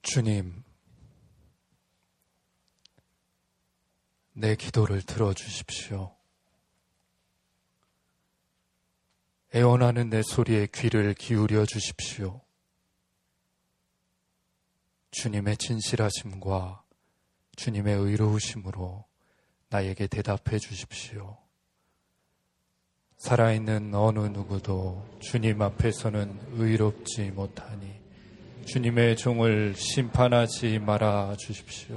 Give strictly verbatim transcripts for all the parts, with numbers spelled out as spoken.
주님, 내 기도를 들어주십시오. 애원하는 내 소리에 귀를 기울여 주십시오. 주님의 진실하심과 주님의 의로우심으로 나에게 대답해 주십시오. 살아있는 어느 누구도 주님 앞에서는 의롭지 못하니 주님의 종을 심판하지 말아 주십시오.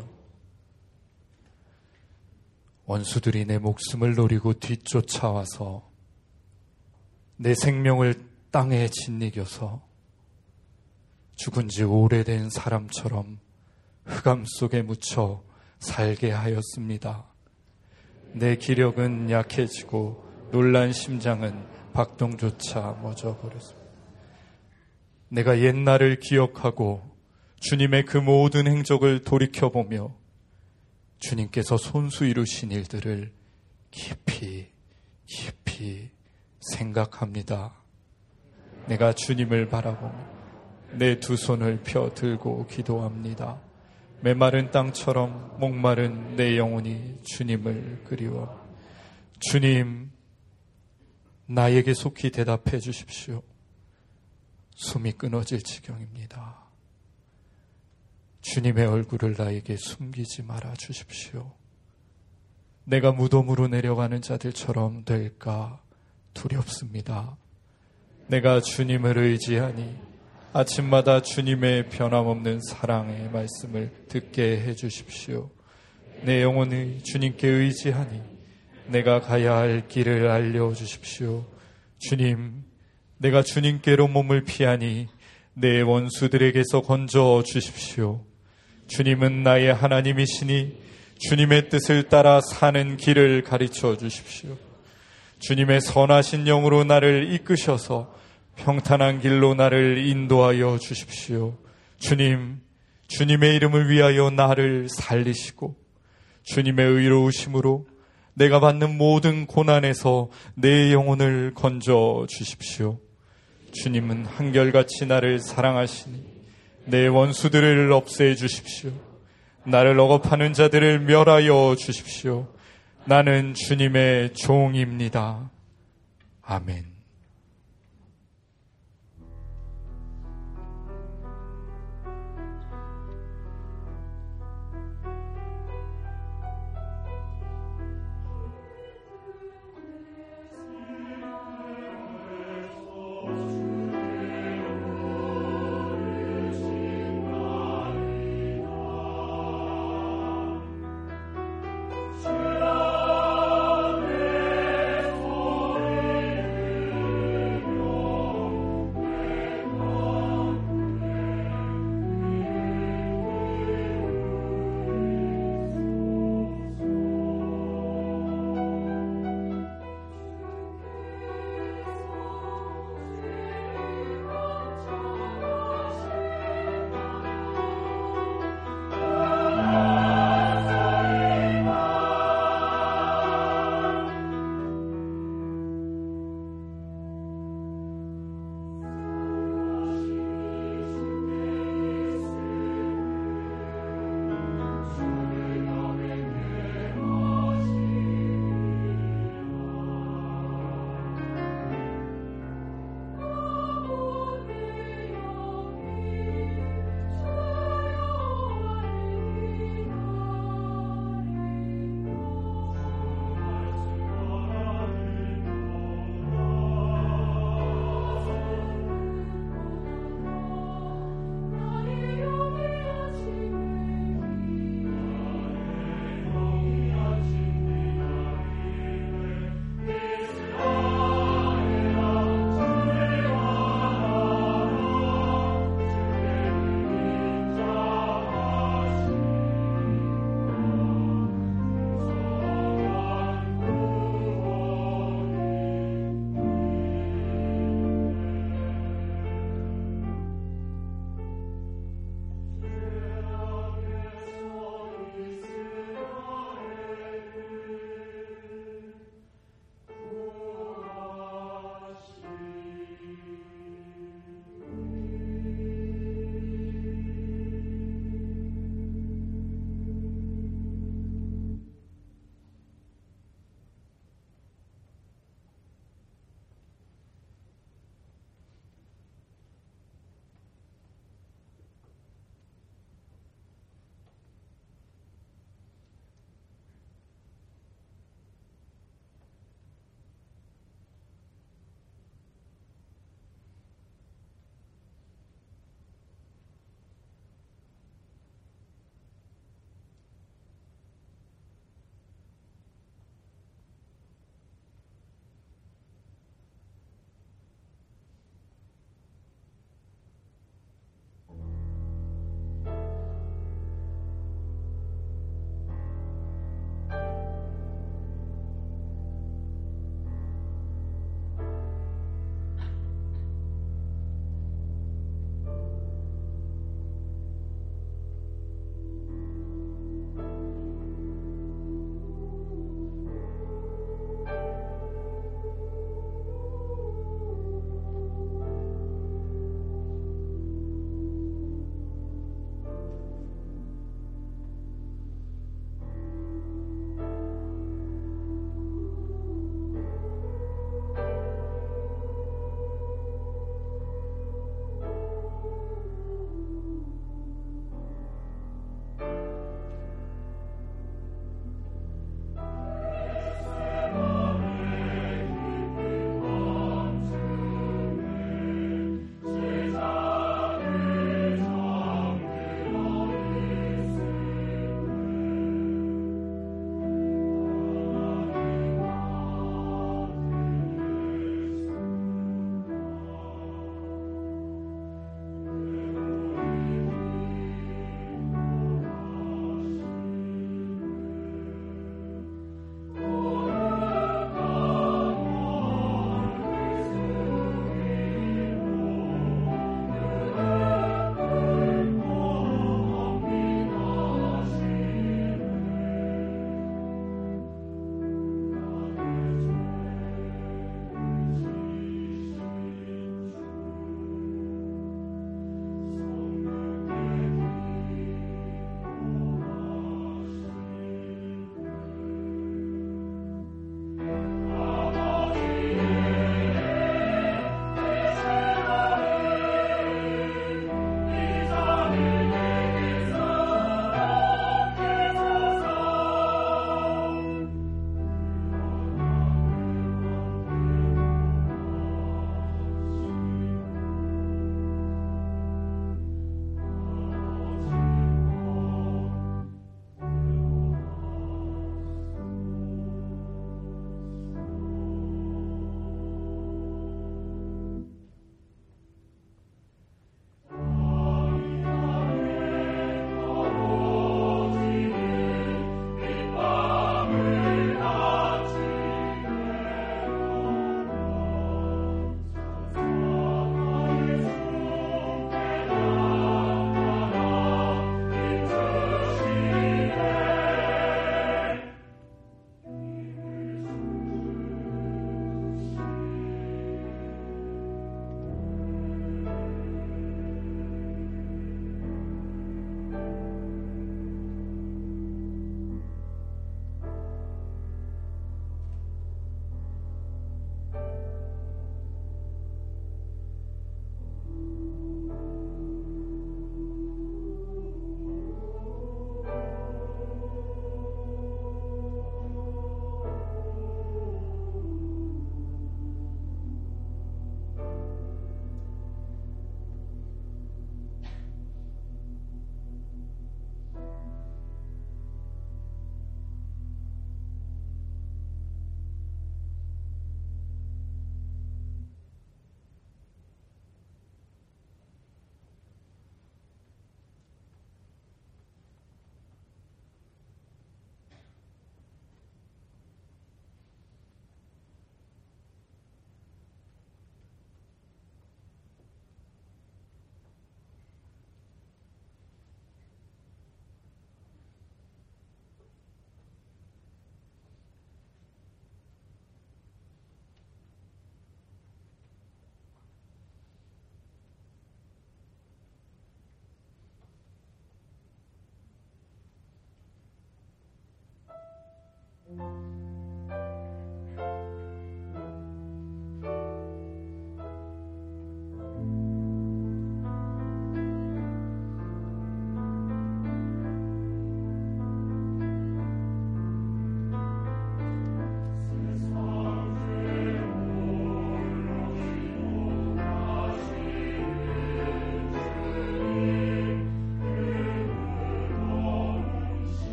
원수들이 내 목숨을 노리고 뒤쫓아와서 내 생명을 땅에 짓이겨서 죽은 지 오래된 사람처럼 흑암 속에 묻혀 살게 하였습니다. 내 기력은 약해지고 놀란 심장은 박동조차 멎어버렸습니다. 내가 옛날을 기억하고 주님의 그 모든 행적을 돌이켜보며 주님께서 손수 이루신 일들을 깊이 깊이 생각합니다. 내가 주님을 바라보며 내 두 손을 펴 들고 기도합니다. 메마른 땅처럼 목마른 내 영혼이 주님을 그리워. 주님, 나에게 속히 대답해 주십시오. 숨이 끊어질 지경입니다. 주님의 얼굴을 나에게 숨기지 말아 주십시오. 내가 무덤으로 내려가는 자들처럼 될까 두렵습니다. 내가 주님을 의지하니 아침마다 주님의 변함없는 사랑의 말씀을 듣게 해주십시오. 내 영혼이 주님께 의지하니 내가 가야 할 길을 알려주십시오. 주님, 내가 주님께로 몸을 피하니 내 원수들에게서 건져 주십시오. 주님은 나의 하나님이시니 주님의 뜻을 따라 사는 길을 가르쳐 주십시오. 주님의 선하신 영으로 나를 이끄셔서 평탄한 길로 나를 인도하여 주십시오. 주님, 주님의 이름을 위하여 나를 살리시고 주님의 의로우심으로 내가 받는 모든 고난에서 내 영혼을 건져 주십시오. 주님은 한결같이 나를 사랑하시니 내 원수들을 없애 주십시오. 나를 억압하는 자들을 멸하여 주십시오. 나는 주님의 종입니다. 아멘.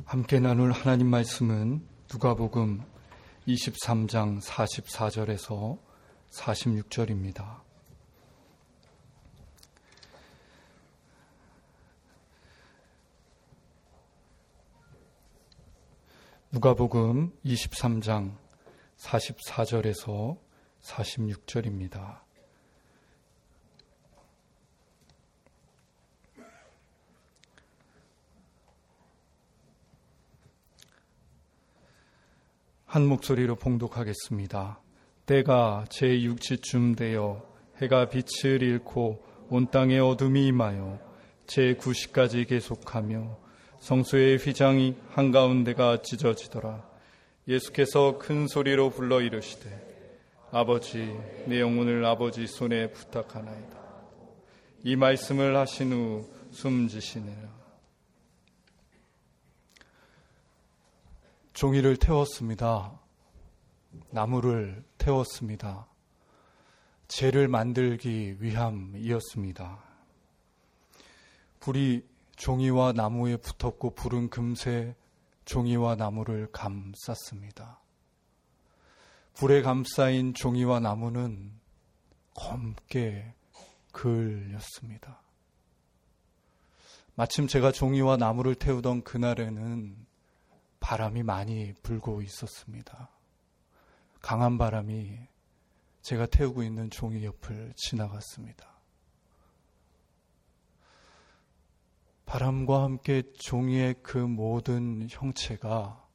함께 나눌 하나님 말씀은 누가복음 이십삼 장 사십사 절에서 사십육 절입니다. 누가복음 이십삼 장 사십사 절에서 사십육 절입니다. 한 목소리로 봉독하겠습니다. 때가 제육시쯤 되어 해가 빛을 잃고 온 땅에 어둠이 임하여 제구시까지 계속하며 성소의 휘장이 한가운데가 찢어지더라. 예수께서 큰 소리로 불러 이르시되 아버지, 내 영혼을 아버지 손에 부탁하나이다. 이 말씀을 하신 후 숨지시니라. 종이를 태웠습니다. 나무를 태웠습니다. 재를 만들기 위함이었습니다. 불이 종이와 나무에 붙었고 불은 금세 종이와 나무를 감쌌습니다. 불에 감싸인 종이와 나무는 검게 그을렸습니다. 마침 제가 종이와 나무를 태우던 그날에는 바람이 많이 불고 있었습니다. 강한 바람이 제가 태우고 있는 종이 옆을 지나갔습니다. 바람과 함께 종이의 그 모든 형체가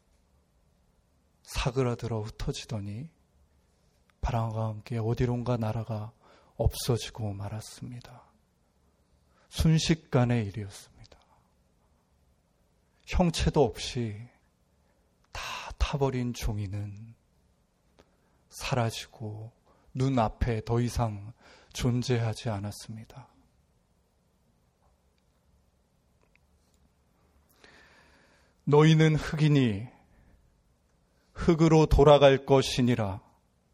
사그라들어 흩어지더니 바람과 함께 어디론가 날아가 없어지고 말았습니다. 순식간의 일이었습니다. 형체도 없이 다 타버린 종이는 사라지고 눈앞에 더 이상 존재하지 않았습니다. 너희는 흙이니 흙으로 돌아갈 것이니라.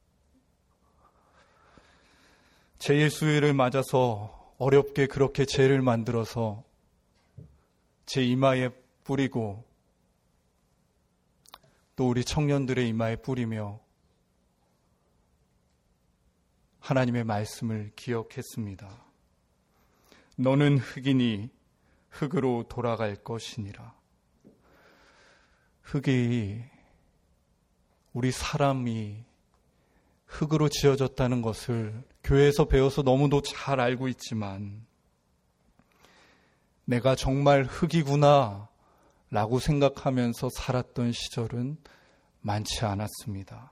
제예수일을 맞아서 어렵게 그렇게 죄를 만들어서 제 이마에 뿌리고 또 우리 청년들의 이마에 뿌리며 하나님의 말씀을 기억했습니다. 너는 흙이니 흙으로 돌아갈 것이니라. 흙이, 우리 사람이 흙으로 지어졌다는 것을 교회에서 배워서 너무도 잘 알고 있지만 내가 정말 흙이구나 라고 생각하면서 살았던 시절은 많지 않았습니다.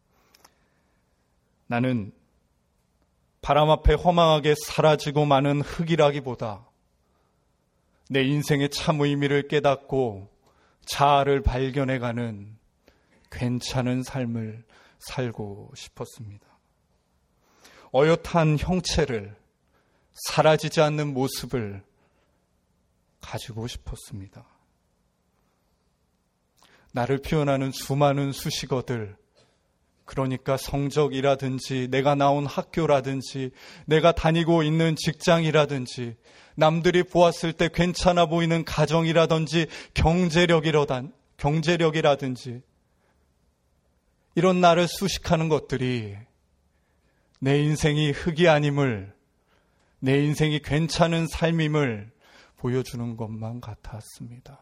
나는 바람 앞에 허망하게 사라지고 마는 흙이라기보다 내 인생의 참 의미를 깨닫고 자아를 발견해가는 괜찮은 삶을 살고 싶었습니다. 어엿한 형체를, 사라지지 않는 모습을 가지고 싶었습니다. 나를 표현하는 수많은 수식어들, 그러니까 성적이라든지 내가 나온 학교라든지 내가 다니고 있는 직장이라든지 남들이 보았을 때 괜찮아 보이는 가정이라든지 경제력이라든, 경제력이라든지 이런 나를 수식하는 것들이 내 인생이 흙이 아님을, 내 인생이 괜찮은 삶임을 보여주는 것만 같았습니다.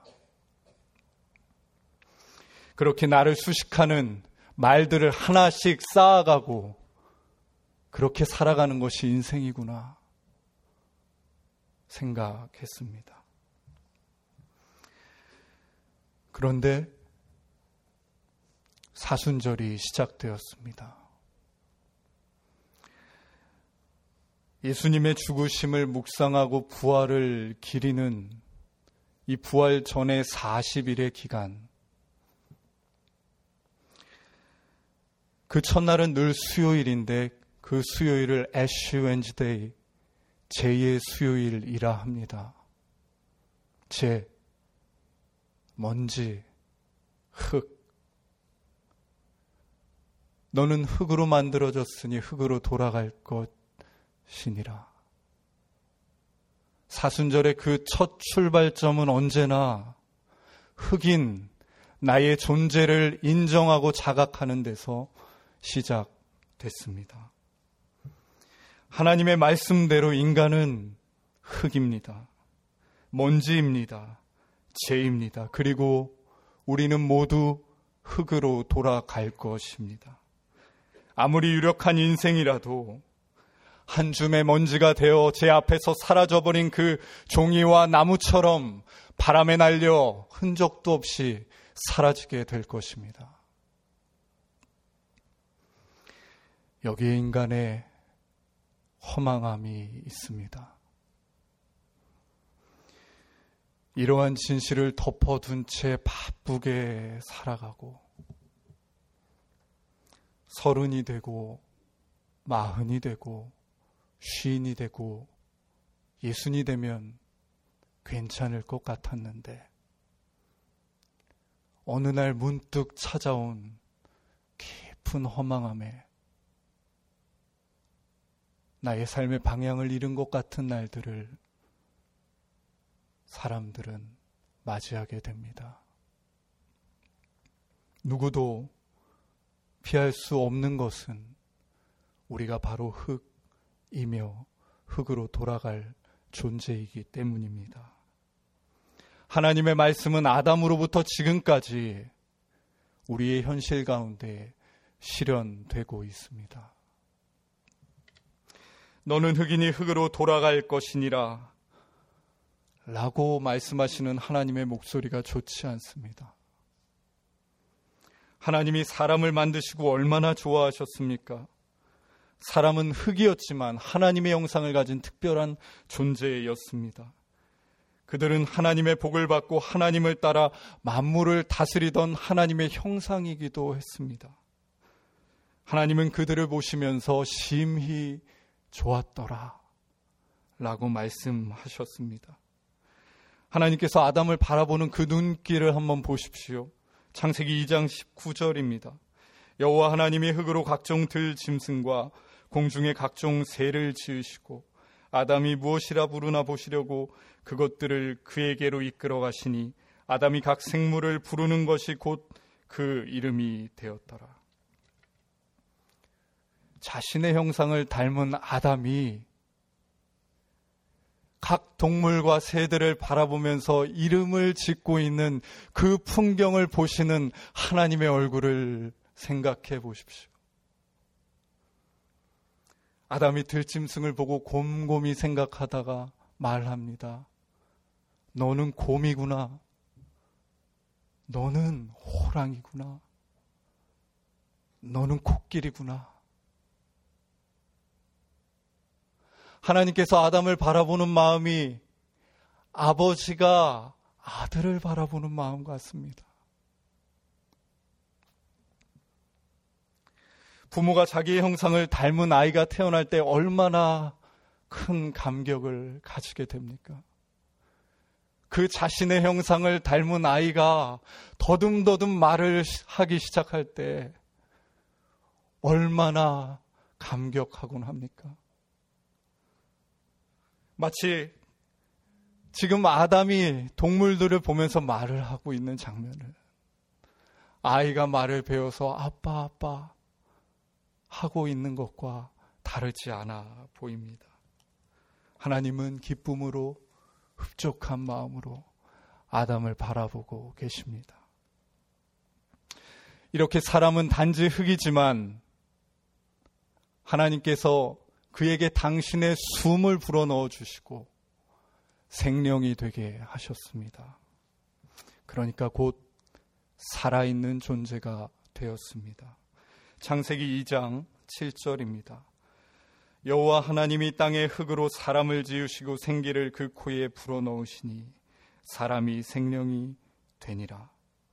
그렇게 나를 수식하는 말들을 하나씩 쌓아가고 그렇게 살아가는 것이 인생이구나 생각했습니다. 그런데 사순절이 시작되었습니다. 예수님의 죽으심을 묵상하고 부활을 기리는 이 부활 전의 사십 일의 기간, 그 첫날은 늘 수요일인데 그 수요일을 애쉬 웬즈데이, 제의 수요일이라 합니다. 제, 먼지, 흙. 너는 흙으로 만들어졌으니 흙으로 돌아갈 것이니라. 사순절의 그 첫 출발점은 언제나 흙인 나의 존재를 인정하고 자각하는 데서 시작됐습니다. 하나님의 말씀대로 인간은 흙입니다. 먼지입니다. 죄입니다. 그리고 우리는 모두 흙으로 돌아갈 것입니다. 아무리 유력한 인생이라도 한 줌의 먼지가 되어 제 앞에서 사라져버린 그 종이와 나무처럼 바람에 날려 흔적도 없이 사라지게 될 것입니다. 여기에 인간의 허망함이 있습니다. 이러한 진실을 덮어둔 채 바쁘게 살아가고 서른이 되고 마흔이 되고 쉰이 되고 예순이 되면 괜찮을 것 같았는데 어느 날 문득 찾아온 깊은 허망함에 나의 삶의 방향을 잃은 것 같은 날들을 사람들은 맞이하게 됩니다. 누구도 피할 수 없는 것은 우리가 바로 흙이며 흙으로 돌아갈 존재이기 때문입니다. 하나님의 말씀은 아담으로부터 지금까지 우리의 현실 가운데 실현되고 있습니다. 너는 흙이니 흙으로 돌아갈 것이니라 라고 말씀하시는 하나님의 목소리가 좋지 않습니다. 하나님이 사람을 만드시고 얼마나 좋아하셨습니까? 사람은 흙이었지만 하나님의 형상을 가진 특별한 존재였습니다. 그들은 하나님의 복을 받고 하나님을 따라 만물을 다스리던 하나님의 형상이기도 했습니다. 하나님은 그들을 보시면서 심히 좋았더라 라고 말씀하셨습니다. 하나님께서 아담을 바라보는 그 눈길을 한번 보십시오. 창세기 이 장 십구 절입니다. 여호와 하나님이 흙으로 각종 들 짐승과 공중의 각종 새를 지으시고 아담이 무엇이라 부르나 보시려고 그것들을 그에게로 이끌어 가시니 아담이 각 생물을 부르는 것이 곧 그 이름이 되었더라. 자신의 형상을 닮은 아담이 각 동물과 새들을 바라보면서 이름을 짓고 있는 그 풍경을 보시는 하나님의 얼굴을 생각해 보십시오. 아담이 들짐승을 보고 곰곰이 생각하다가 말합니다. 너는 곰이구나. 너는 호랑이구나. 너는 코끼리구나. 하나님께서 아담을 바라보는 마음이 아버지가 아들을 바라보는 마음 같습니다. 부모가 자기의 형상을 닮은 아이가 태어날 때 얼마나 큰 감격을 가지게 됩니까? 그 자신의 형상을 닮은 아이가 더듬더듬 말을 하기 시작할 때 얼마나 감격하곤 합니까? 마치 지금 아담이 동물들을 보면서 말을 하고 있는 장면을 아이가 말을 배워서 아빠 아빠 하고 있는 것과 다르지 않아 보입니다. 하나님은 기쁨으로 흡족한 마음으로 아담을 바라보고 계십니다. 이렇게 사람은 단지 흙이지만 하나님께서 그에게 당신의 숨을 불어넣어 주시고 생명이 되게 하셨습니다. 그러니까 곧 살아있는 존재가 되었습니다. 창세기 이 장 칠 절입니다. 여호와 하나님이 땅의 흙으로 사람을 지으시고 생기를 그 코에 불어넣으시니 사람이 생명이 되니라.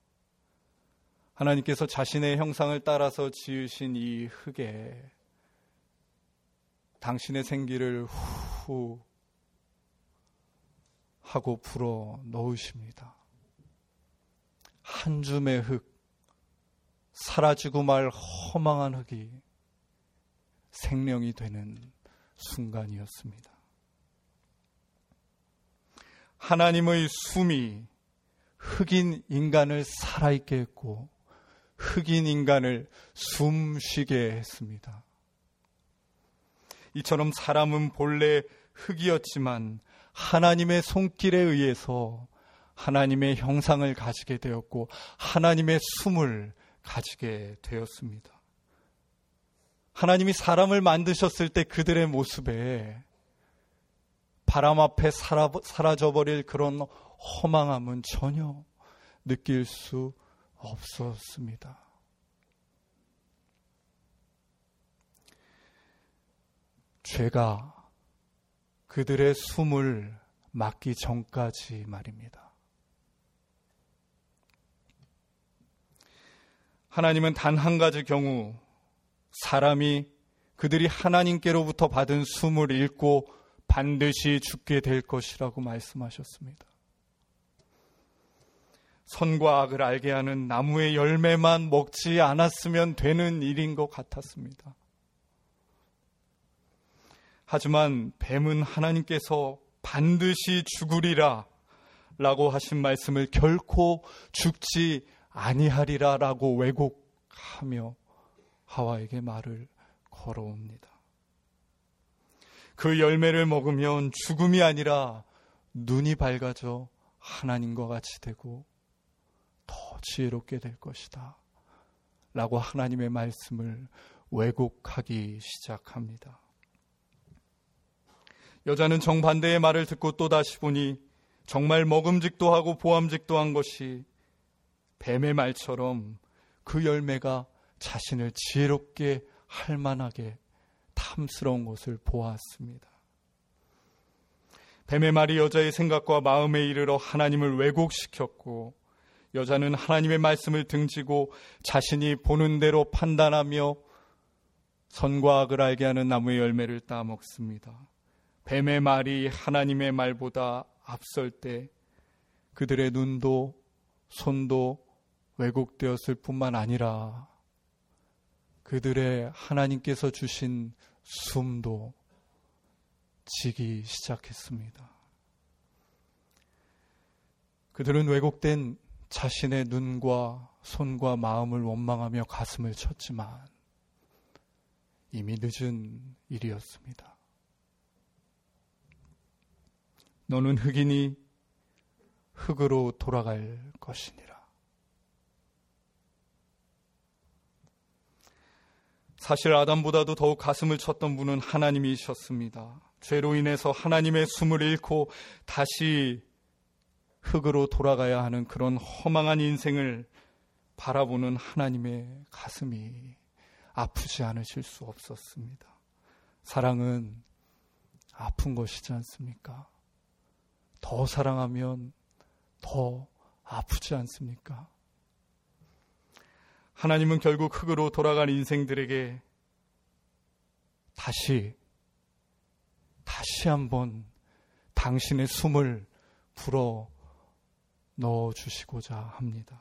하나님께서 자신의 형상을 따라서 지으신 이 흙에 당신의 생기를 후 하고 불어 넣으십니다. 한 줌의 흙, 사라지고 말 허망한 흙이 생명이 되는 순간이었습니다. 하나님의 숨이 흑인 인간을 살아있게 했고 흑인 인간을 숨쉬게 했습니다. 이처럼 사람은 본래 흑이었지만 하나님의 손길에 의해서 하나님의 형상을 가지게 되었고 하나님의 숨을 가지게 되었습니다. 하나님이 사람을 만드셨을 때 그들의 모습에 바람 앞에 사라져버릴 그런 허망함은 전혀 느낄 수 없었습니다. 죄가 그들의 숨을 막기 전까지 말입니다. 하나님은 단 한 가지 경우 사람이 그들이 하나님께로부터 받은 숨을 잃고 반드시 죽게 될 것이라고 말씀하셨습니다. 선과 악을 알게 하는 나무의 열매만 먹지 않았으면 되는 일인 것 같았습니다. 하지만 뱀은 하나님께서 반드시 죽으리라 라고 하신 말씀을 결코 죽지 아니하리라 라고 왜곡하며 하와에게 말을 걸어옵니다. 그 열매를 먹으면 죽음이 아니라 눈이 밝아져 하나님과 같이 되고 더 지혜롭게 될 것이다 라고 하나님의 말씀을 왜곡하기 시작합니다. 여자는 정반대의 말을 듣고 또다시 보니 정말 먹음직도 하고 보암직도 한 것이 뱀의 말처럼 그 열매가 자신을 지혜롭게 할 만하게 탐스러운 것을 보았습니다. 뱀의 말이 여자의 생각과 마음에 이르러 하나님을 왜곡시켰고 여자는 하나님의 말씀을 등지고 자신이 보는 대로 판단하며 선과 악을 알게 하는 나무의 열매를 따먹습니다. 뱀의 말이 하나님의 말보다 앞설 때 그들의 눈도 손도 왜곡되었을 뿐만 아니라 그들의 하나님께서 주신 숨도 지기 시작했습니다. 그들은 왜곡된 자신의 눈과 손과 마음을 원망하며 가슴을 쳤지만 이미 늦은 일이었습니다. 너는 흑인이 흙으로 돌아갈 것이니라. 사실 아담보다도 더욱 가슴을 쳤던 분은 하나님이셨습니다. 죄로 인해서 하나님의 숨을 잃고 다시 흙으로 돌아가야 하는 그런 허망한 인생을 바라보는 하나님의 가슴이 아프지 않으실 수 없었습니다. 사랑은 아픈 것이지 않습니까? 더 사랑하면 더 아프지 않습니까? 하나님은 결국 흙으로 돌아간 인생들에게 다시 다시 한번 당신의 숨을 불어 넣어주시고자 합니다.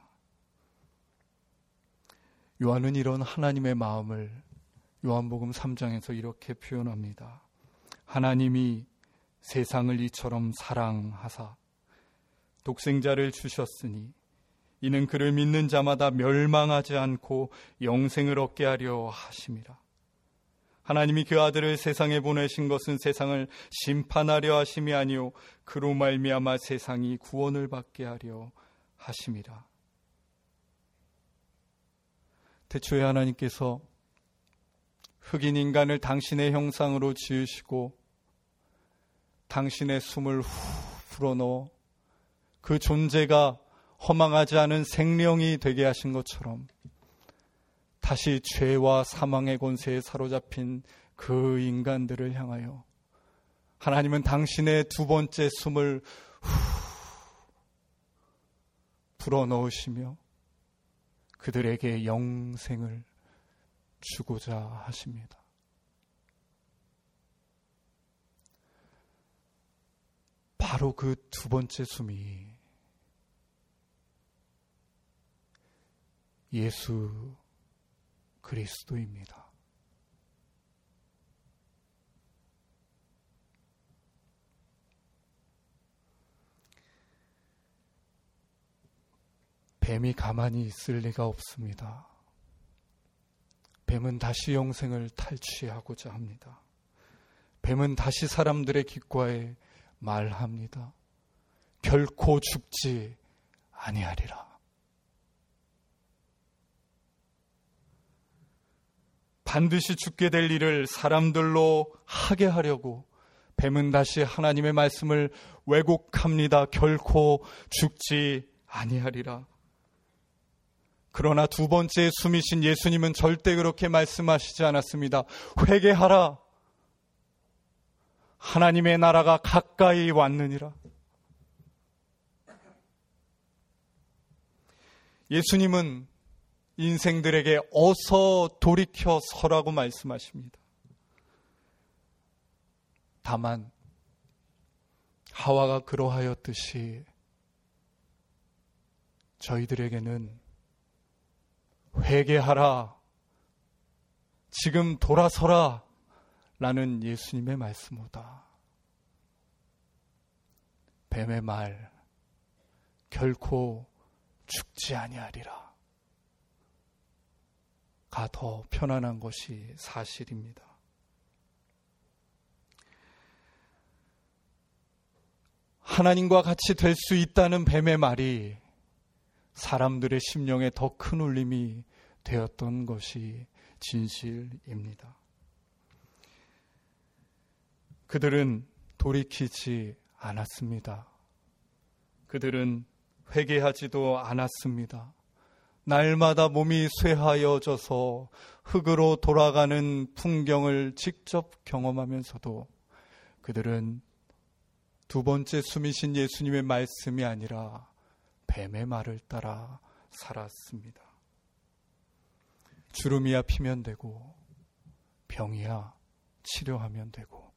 요한은 이런 하나님의 마음을 요한복음 삼 장에서 이렇게 표현합니다. 하나님이 세상을 이처럼 사랑하사 독생자를 주셨으니 이는 그를 믿는 자마다 멸망하지 않고 영생을 얻게 하려 하심이라. 하나님이 그 아들을 세상에 보내신 것은 세상을 심판하려 하심이 아니요 그로 말미암아 세상이 구원을 받게 하려 하심이라. 태초에 하나님께서 흑인 인간을 당신의 형상으로 지으시고 당신의 숨을 후 불어넣어 그 존재가 허망하지 않은 생명이 되게 하신 것처럼 다시 죄와 사망의 권세에 사로잡힌 그 인간들을 향하여 하나님은 당신의 두 번째 숨을 후 불어넣으시며 그들에게 영생을 주고자 하십니다. 바로 그 두 번째 숨이 예수 그리스도입니다. 뱀이 가만히 있을 리가 없습니다. 뱀은 다시 영생을 탈취하고자 합니다. 뱀은 다시 사람들의 귓가에 말합니다. 결코 죽지 아니하리라. 반드시 죽게 될 일을 사람들로 하게 하려고 뱀은 다시 하나님의 말씀을 왜곡합니다. 결코 죽지 아니하리라. 그러나 두 번째 숨이신 예수님은 절대 그렇게 말씀하시지 않았습니다. 회개하라. 하나님의 나라가 가까이 왔느니라. 예수님은 인생들에게 어서 돌이켜 서라고 말씀하십니다. 다만 하와가 그러하였듯이 저희들에게는 회개하라, 지금 돌아서라 라는 예수님의 말씀보다 뱀의 말, 결코 죽지 아니하리라 가 더 편안한 것이 사실입니다. 하나님과 같이 될 수 있다는 뱀의 말이 사람들의 심령에 더 큰 울림이 되었던 것이 진실입니다. 그들은 돌이키지 않았습니다. 그들은 회개하지도 않았습니다. 날마다 몸이 쇠하여져서 흙으로 돌아가는 풍경을 직접 경험하면서도 그들은 두 번째 숨이신 예수님의 말씀이 아니라 뱀의 말을 따라 살았습니다. 주름이야 피면 되고 병이야 치료하면 되고,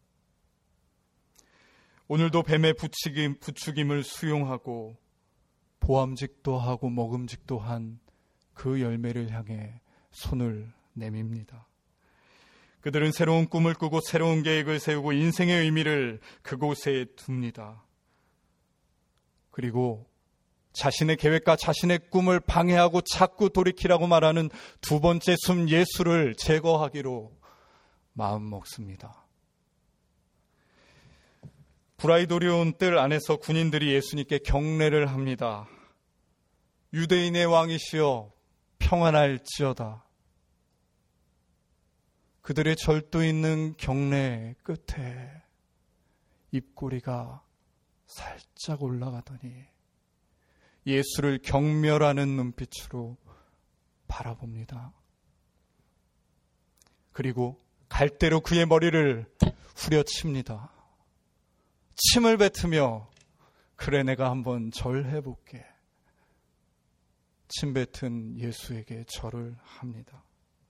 오늘도 뱀의 부추김, 부추김을 수용하고 보암직도 하고 먹음직도 한 그 열매를 향해 손을 내밉니다. 그들은 새로운 꿈을 꾸고 새로운 계획을 세우고 인생의 의미를 그곳에 둡니다. 그리고 자신의 계획과 자신의 꿈을 방해하고 자꾸 돌이키라고 말하는 두 번째 숨 예수를 제거하기로 마음먹습니다. 브라이도리온 뜰 안에서 군인들이 예수님께 경례를 합니다. 유대인의 왕이시여 평안할지어다. 그들의 절도 있는 경례 끝에 입꼬리가 살짝 올라가더니 예수를 경멸하는 눈빛으로 바라봅니다. 그리고 갈대로 그의 머리를 후려칩니다. 침을 뱉으며 그래 내가 한번 절해볼게. 침 뱉은 예수에게 절을 합니다.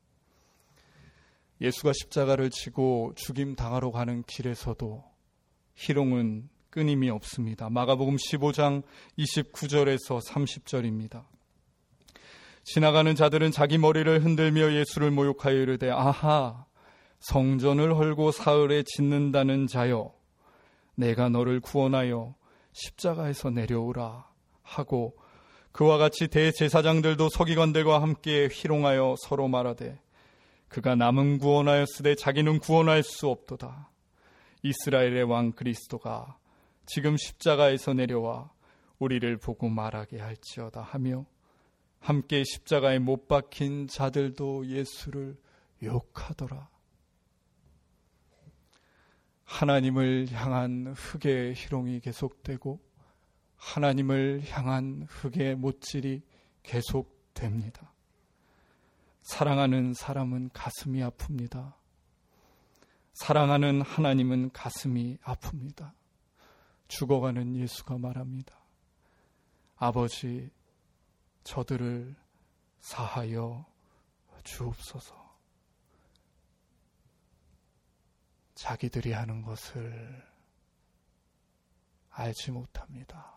예수가 십자가를 지고 죽임 당하러 가는 길에서도 희롱은 끊임이 없습니다. 마가복음 십오 장 이십구 절에서 삼십 절입니다. 지나가는 자들은 자기 머리를 흔들며 예수를 모욕하여 이르되 아하, 성전을 헐고 사흘에 짓는다는 자여, 내가 너를 구원하여 십자가에서 내려오라 하고, 그와 같이 대제사장들도 서기관들과 함께 희롱하여 서로 말하되 그가 남은 구원하였으되 자기는 구원할 수 없도다. 이스라엘의 왕 그리스도가 지금 십자가에서 내려와 우리를 보고 말하게 할지어다 하며 함께 십자가에 못 박힌 자들도 예수를 욕하더라. 하나님을 향한 흑의 희롱이 계속되고 하나님을 향한 흑의 못질이 계속됩니다. 사랑하는 사람은 가슴이 아픕니다. 사랑하는 하나님은 가슴이 아픕니다. 죽어가는 예수가 말합니다. 아버지, 저들을 사하여 주옵소서. 자기들이 하는 것을 알지 못합니다.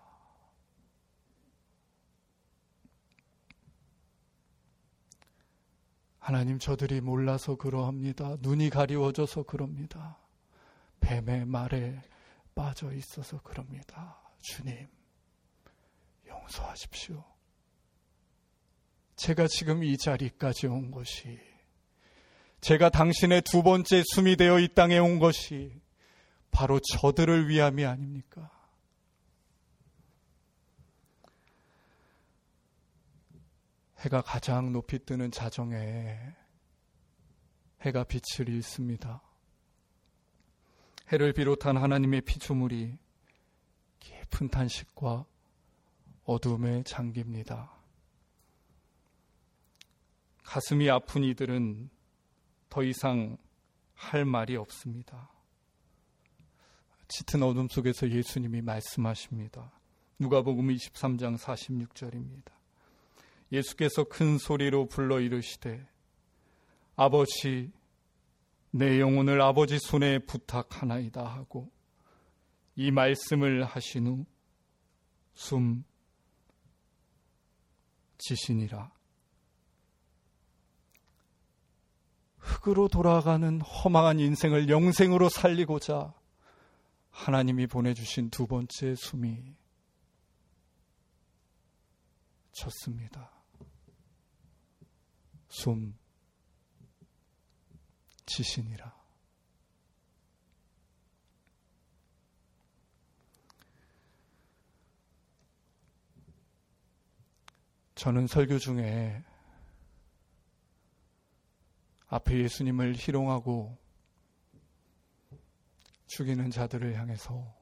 하나님, 저들이 몰라서 그러합니다. 눈이 가리워져서 그럽니다. 뱀의 말에 빠져 있어서 그럽니다. 주님, 용서하십시오. 제가 지금 이 자리까지 온 것이, 제가 당신의 두 번째 숨이 되어 이 땅에 온 것이 바로 저들을 위함이 아닙니까? 해가 가장 높이 뜨는 자정에 해가 빛을 잃습니다. 해를 비롯한 하나님의 피조물이 깊은 탄식과 어둠에 잠깁니다. 가슴이 아픈 이들은 더 이상 할 말이 없습니다. 짙은 어둠 속에서 예수님이 말씀하십니다. 누가복음 이십삼 장 사십육 절입니다. 예수께서 큰 소리로 불러 이르시되 아버지, 내 영혼을 아버지 손에 부탁하나이다 하고 이 말씀을 하신 후 숨 지시니라. 흙으로 돌아가는 허망한 인생을 영생으로 살리고자 하나님이 보내주신 두 번째 숨이 쳤습니다. 숨 지시니라. 저는 설교 중에 앞에 예수님을 희롱하고 죽이는 자들을 향해서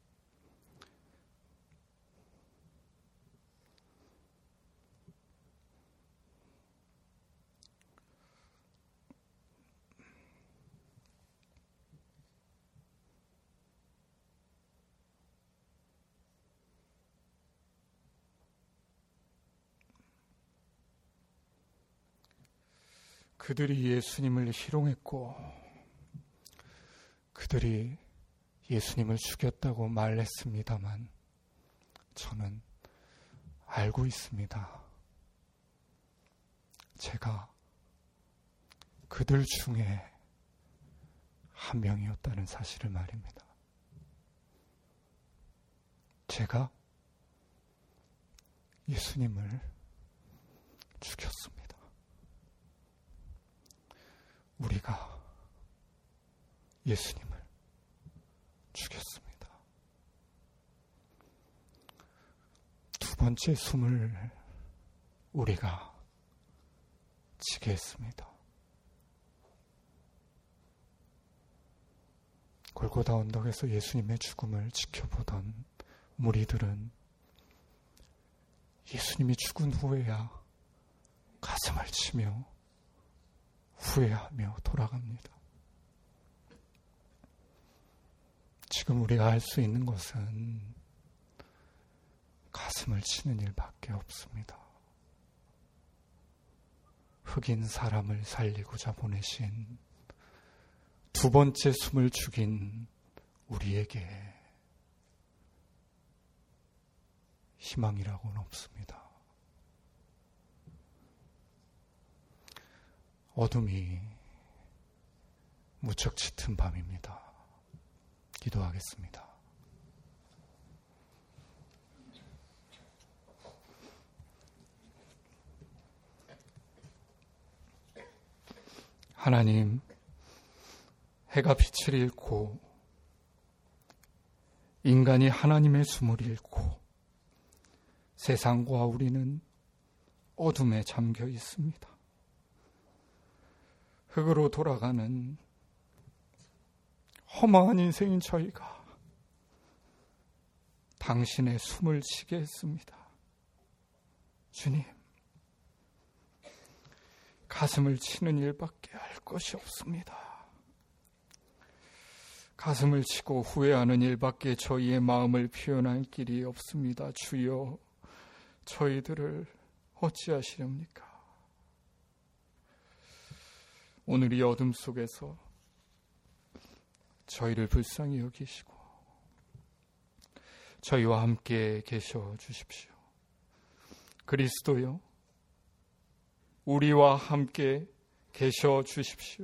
그들이 예수님을 희롱했고 그들이 예수님을 죽였다고 말했습니다만 저는 알고 있습니다. 제가 그들 중에 한 명이었다는 사실을 말입니다. 제가 예수님을 죽였습니다. 우리가 예수님을 죽였습니다. 두 번째 숨을 우리가 지게 했습니다. 골고다 언덕에서 예수님의 죽음을 지켜보던 무리들은 예수님이 죽은 후에야 가슴을 치며 후회하며 돌아갑니다. 지금 우리가 할 수 있는 것은 가슴을 치는 일밖에 없습니다. 흑인 사람을 살리고자 보내신 두 번째 숨을 죽인 우리에게 희망이라고는 없습니다. 어둠이 무척 짙은 밤입니다. 기도하겠습니다. 하나님, 해가 빛을 잃고 인간이 하나님의 숨을 잃고 세상과 우리는 어둠에 잠겨 있습니다. 흙으로 돌아가는 허망한 인생인 저희가 당신의 숨을 쉬게 했습니다. 주님, 가슴을 치는 일밖에 할 것이 없습니다. 가슴을 치고 후회하는 일밖에 저희의 마음을 표현할 길이 없습니다. 주여, 저희들을 어찌하시렵니까? 오늘 이 어둠 속에서 저희를 불쌍히 여기시고 저희와 함께 계셔 주십시오. 그리스도여, 우리와 함께 계셔 주십시오.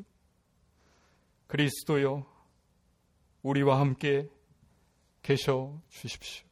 그리스도여, 우리와 함께 계셔 주십시오.